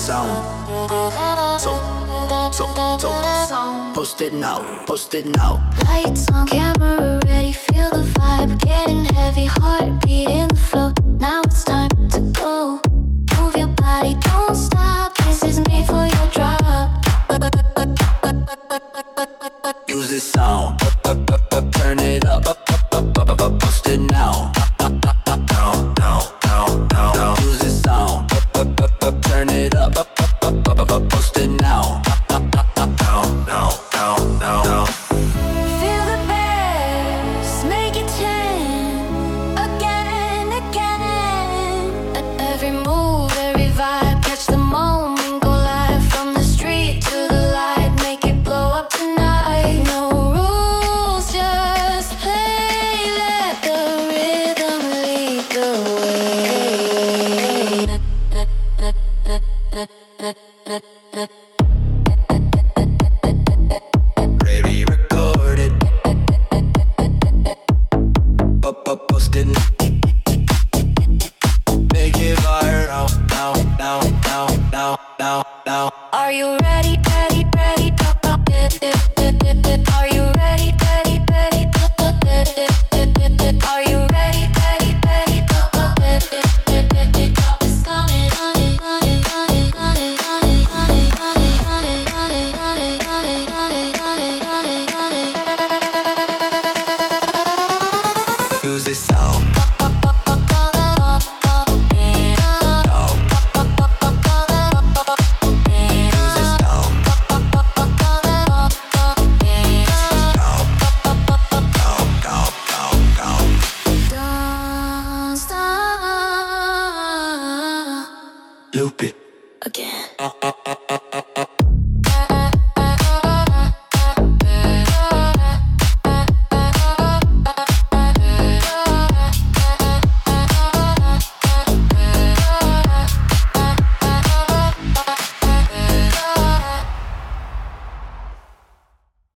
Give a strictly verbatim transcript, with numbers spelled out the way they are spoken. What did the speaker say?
sound. So, so, so, post it now, post it now. Lights on, camera ready, feel the vibe getting heavy, heartbeat in the flow. Now it's time to go. Move your body, don't stop. This is made for your drop. Use this sound, turn it up, post it now. Now, now, now, now. Use this sound, turn it up, post it now. Now, now, now, now, now. Feel the bass, make it ten. Again and again. At every move, every vibe, catch the moment, go live from the street to the light, make it blow up tonight. No rules, just play, let the rhythm lead the way. Ready, record it. Post it. Make it viral. Now, now, now, now, now, now. Are you ready, ready, ready? Are you ready, ready, ready? Are you ready, ready, ready? It's coming, honey, honey, honey, honey, honey, honey, honey, honey, honey, honey, honey, honey, honey, honey, honey. Use this sound. Don't stop Loop it. again. Uh, uh.